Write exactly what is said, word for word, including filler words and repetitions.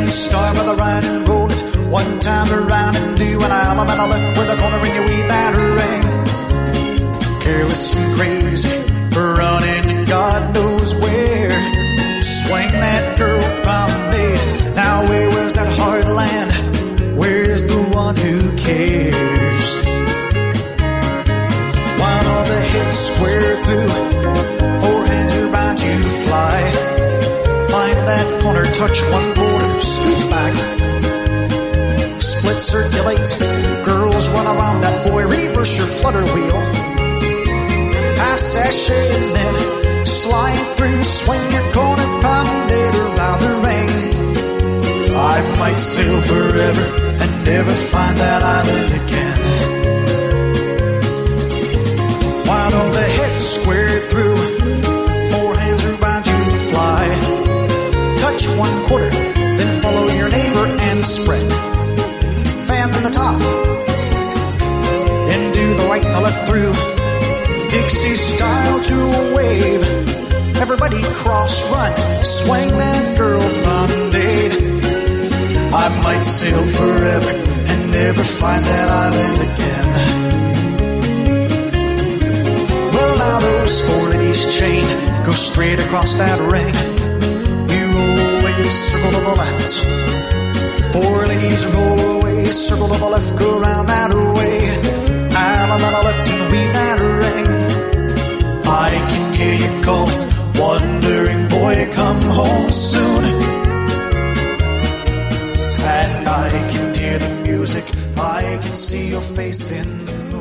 start with a right and roll it. One time around and do an island and a left with a corner and you weed that ring. Careless and crazy, running God knows where. Swing that girl promenade. Now where was that hard land? Where's the one who cares? While all the hips square through, four hands are bound to fly. Find that corner, touch one border, scoot back. Split circulate, girls run around that boy, reverse your flutter wheel. Half sashay and then slide through, swing your corner, promenade around the ring. I might sail forever and never find that island again. While all the heads square through, four hands are bound to fly. Touch one quarter, then follow your neighbor and spread. Fan in the top, and do the right and the left through. Dixie style to a wave. Everybody cross, run, swing that girl promenade. I might sail forever and never find that island again. Well, now those four ladies chain go straight across that ring. You roll away, circle to the left. Four ladies roll away, circle to the left, go around that way. Island on the left and weave that ring. I can hear you calling, wondering, boy, come home soon. And I can hear the music, I can see your face in the moon.